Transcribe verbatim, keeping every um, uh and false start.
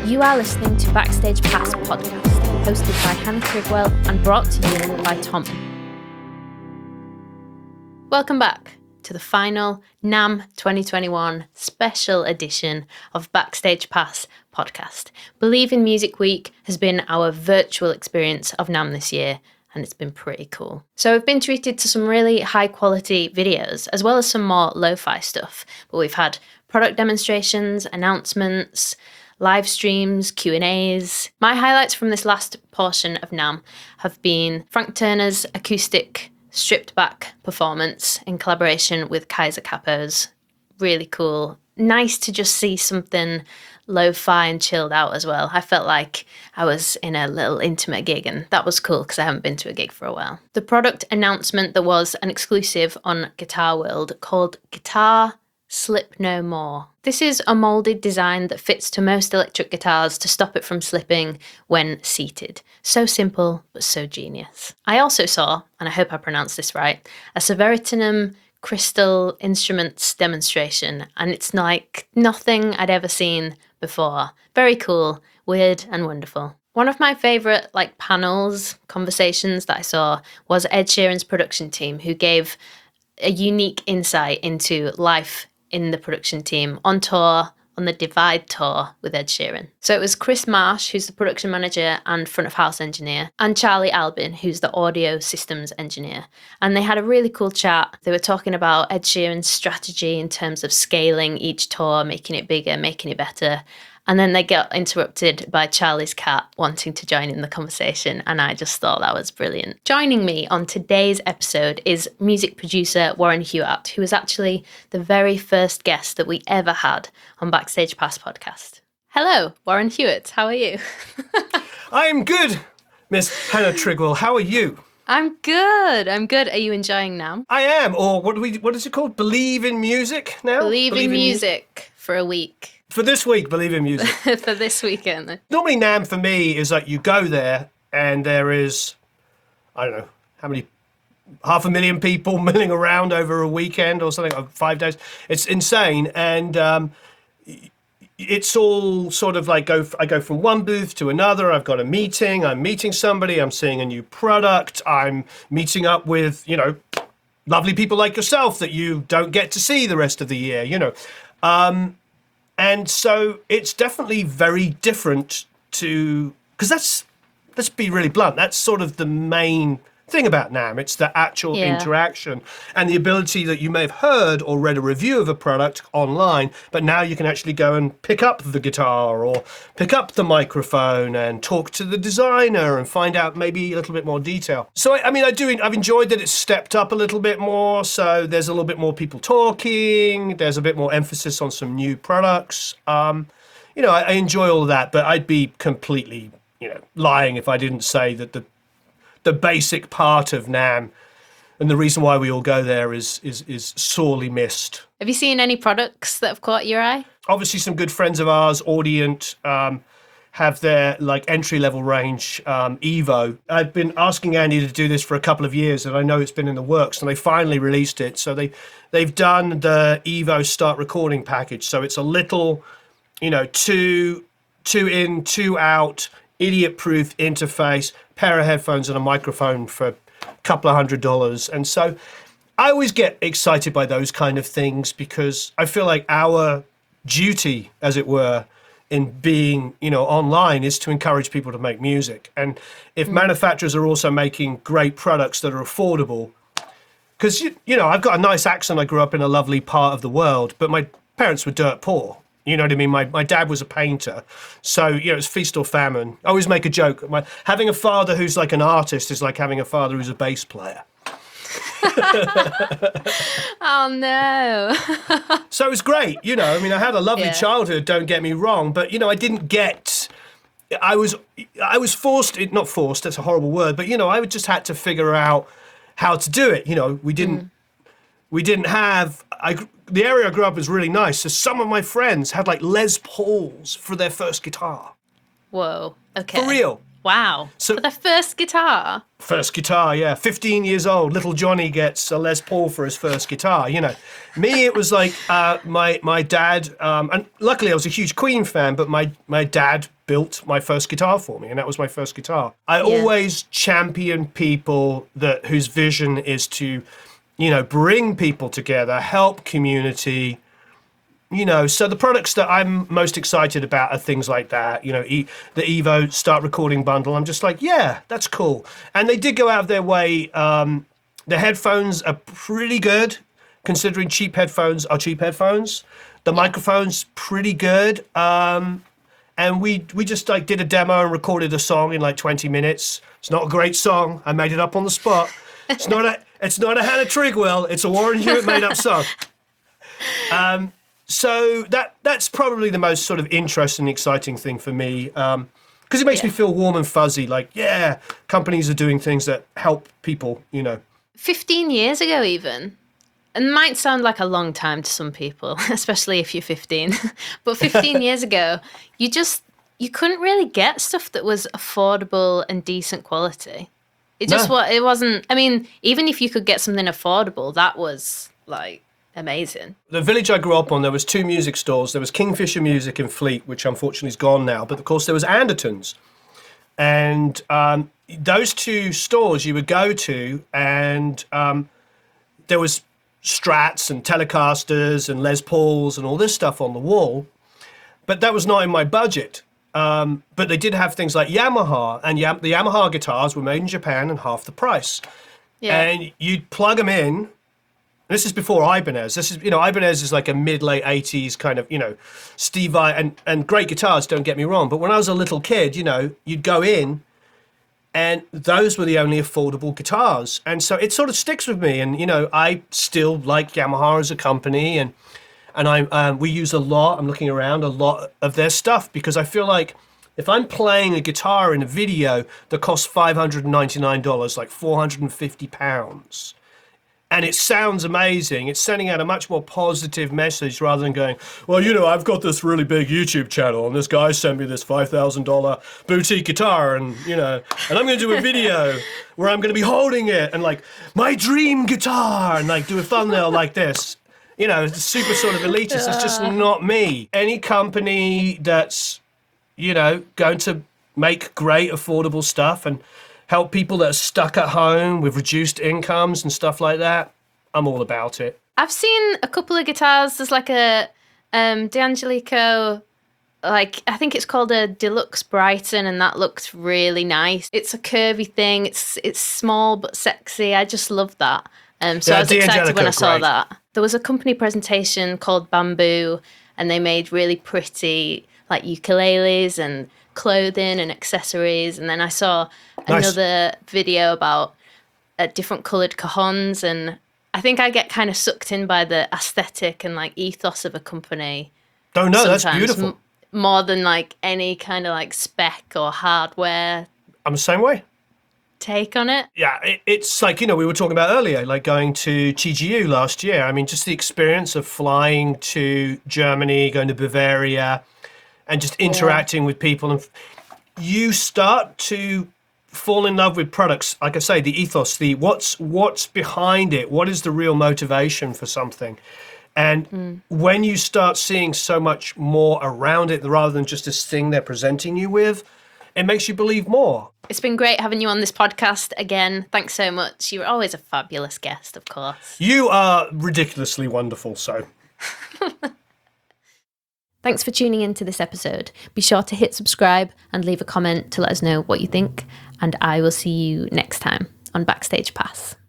You are listening to Backstage Pass podcast, hosted by Hannah Trigwell and brought to you by Tom. Welcome back to the final NAMM twenty twenty-one special edition of Backstage Pass podcast. Believe in Music Week has been our virtual experience of NAMM this year, and it's been pretty cool. So we've been treated to some really high quality videos, as well as some more lo-fi stuff. But we've had product demonstrations, announcements, live streams, Q and A's. My highlights from this last portion of NAMM have been Frank Turner's acoustic stripped back performance in collaboration with Kaiser Capos. Really cool. Nice to just see something lo-fi and chilled out as well. I felt like I was in a little intimate gig, and that was cool because I haven't been to a gig for a while. The product announcement that was an exclusive on Guitar World called Guitar Slip No More. This is a moulded design that fits to most electric guitars to stop it from slipping when seated. So simple, but so genius. I also saw, and I hope I pronounced this right, a Severitinum Crystal Instruments demonstration, and it's like nothing I'd ever seen before. Very cool, weird, and wonderful. One of my favourite like panels, conversations that I saw was Ed Sheeran's production team, who gave a unique insight into life in the production team on tour, on the Divide tour with Ed Sheeran. So it was Chris Marsh, who's the production manager and front of house engineer, and Charlie Albin, who's the audio systems engineer. And they had a really cool chat. They were talking about Ed Sheeran's strategy in terms of scaling each tour, making it bigger, making it better. And then they got interrupted by Charlie's cat wanting to join in the conversation, and I just thought that was brilliant. Joining me on today's episode is music producer Warren Hewitt, who was actually the very first guest that we ever had on Backstage Pass podcast. Hello, Warren Hewitt. How are you? I'm good, Miss Hannah Trigwell. How are you? I'm good. I'm good. Are you enjoying NAMM? I am. Or what do we? What is it called? Believe in music now? Believe, Believe in, in music, music for a week. For this week, Believe in Music. For this weekend. Normally NAMM for me is like you go there and there is, I don't know, how many, half a million people milling around over a weekend or something, or five days. It's insane. And um, it's all sort of like, go. I go from one booth to another. I've got a meeting. I'm meeting somebody. I'm seeing a new product. I'm meeting up with, you know, lovely people like yourself that you don't get to see the rest of the year, you know. Um, And so it's definitely very different to, because that's, let's be really blunt, that's sort of the main thing about NAMM. It's the actual yeah. interaction and the ability that you may have heard or read a review of a product online, but now you can actually go and pick up the guitar or pick up the microphone and talk to the designer and find out maybe a little bit more detail. So, I, I mean, I do, I've enjoyed that it's stepped up a little bit more. So there's a little bit more people talking. There's a bit more emphasis on some new products. Um, you know, I, I enjoy all of that, but I'd be completely, you know, lying if I didn't say that the the basic part of NAMM and the reason why we all go there is is is sorely missed. Have you seen any products that have caught your eye? Obviously, some good friends of ours, Audient, um, have their like entry-level range um, Evo. I've been asking Andy to do this for a couple of years, and I know it's been in the works, and they finally released it. So they they've done the Evo Start Recording package. So it's a little, you know, two two in, two out, idiot-proof interface, pair of headphones and a microphone for a couple of hundred dollars. And so I always get excited by those kind of things because I feel like our duty, as it were, in being, you know, online is to encourage people to make music. And if mm. manufacturers are also making great products that are affordable, because, you, you know, I've got a nice accent. I grew up in a lovely part of the world, but my parents were dirt poor. You know what I mean? My my dad was a painter. So, you know, it's feast or famine. I always make a joke. My, having a father who's like an artist is like having a father who's a bass player. Oh, no. So it was great. You know, I mean, I had a lovely yeah. childhood, don't get me wrong. But, you know, I didn't get... I was I was forced... Not forced, that's a horrible word. But, you know, I just had to figure out how to do it. You know, we didn't... Mm. We didn't have... I, the area I grew up was really nice. So some of my friends had like Les Pauls for their first guitar. Whoa. Okay. For real. Wow. So- For the first guitar? First guitar, yeah. fifteen years old, little Johnny gets a Les Paul for his first guitar, you know. Me, it was like uh, my my dad, um, and luckily I was a huge Queen fan, but my, my dad built my first guitar for me, and that was my first guitar. I Yeah. always champion people that whose vision is to, you know, bring people together, help community. You know, so the products that I'm most excited about are things like that. You know, e- the Evo Start Recording Bundle. I'm just like, yeah, that's cool. And they did go out of their way. Um, the headphones are pretty good, considering cheap headphones are cheap headphones. The microphone's pretty good. Um, and we we just like did a demo and recorded a song in like twenty minutes. It's not a great song. I made it up on the spot. It's not a it's not a Hannah Trigwell. It's a Warren Hewitt made up song. Um, So that that's probably the most sort of interesting, exciting thing for me, because it makes Yeah. me feel warm and fuzzy. Like, yeah, companies are doing things that help people. You know, fifteen years ago, even. And might sound like a long time to some people, especially if you're fifteen. But fifteen years ago, you just you couldn't really get stuff that was affordable and decent quality. It just No. what it wasn't. I mean, even if you could get something affordable, that was like amazing. the village I grew up on, there was two music stores. There was Kingfisher Music in Fleet, which unfortunately is gone now. But of course, there was Anderton's, and um, those two stores you would go to, and um, there was Strats and Telecasters and Les Pauls and all this stuff on the wall. But that was not in my budget. Um, but they did have things like Yamaha, and Yam- the Yamaha guitars were made in Japan and half the price. Yeah. And you'd plug them in. This is before Ibanez. This is, you know, Ibanez is like a mid late eighties kind of, you know, Steve I and and great guitars. Don't get me wrong, but when I was a little kid, you know, you'd go in, and those were the only affordable guitars, and so it sort of sticks with me. And you know, I still like Yamaha as a company, and and I um, we use a lot. I'm looking around a lot of their stuff because I feel like if I'm playing a guitar in a video that costs five hundred ninety-nine dollars, like four hundred fifty pounds. And it sounds amazing. It's sending out a much more positive message rather than going, well, you know, I've got this really big YouTube channel and this guy sent me this five thousand dollars boutique guitar and, you know, and I'm going to do a video where I'm going to be holding it and like, my dream guitar and like do a thumbnail like this. You know, it's super sort of elitist. It's just not me. Any company that's, you know, going to make great affordable stuff and help people that are stuck at home with reduced incomes and stuff like that, I'm all about it. I've seen a couple of guitars. There's like a um, D'Angelico, like I think it's called a Deluxe Brighton, and that looks really nice. It's a curvy thing. It's it's small but sexy. I just love that. Um, so Yeah, I was excited D'Angelico, when I saw great. that. There was a company presentation called Bamboo, and they made really pretty like ukuleles and clothing and accessories. And then I saw Nice. another video about uh, different coloured cajons, and I think I get kind of sucked in by the aesthetic and like ethos of a company. Oh, no, that's sometimes, beautiful. m- more than like any kind of like spec or hardware I'm the same way. take on it. Yeah, it, it's like, you know, we were talking about earlier, like going to T G U last year. I mean, just the experience of flying to Germany, going to Bavaria, and just interacting with people. And you start to fall in love with products. Like I say, the ethos, the what's what's behind it, what is the real motivation for something. And Mm. when you start seeing so much more around it rather than just this thing they're presenting you with, it makes you believe more. It's been great having you on this podcast again. Thanks so much. You're always a fabulous guest, of course. You are ridiculously wonderful, so. Thanks for tuning in to this episode. Be sure to hit subscribe and leave a comment to let us know what you think. And I will see you next time on Backstage Pass.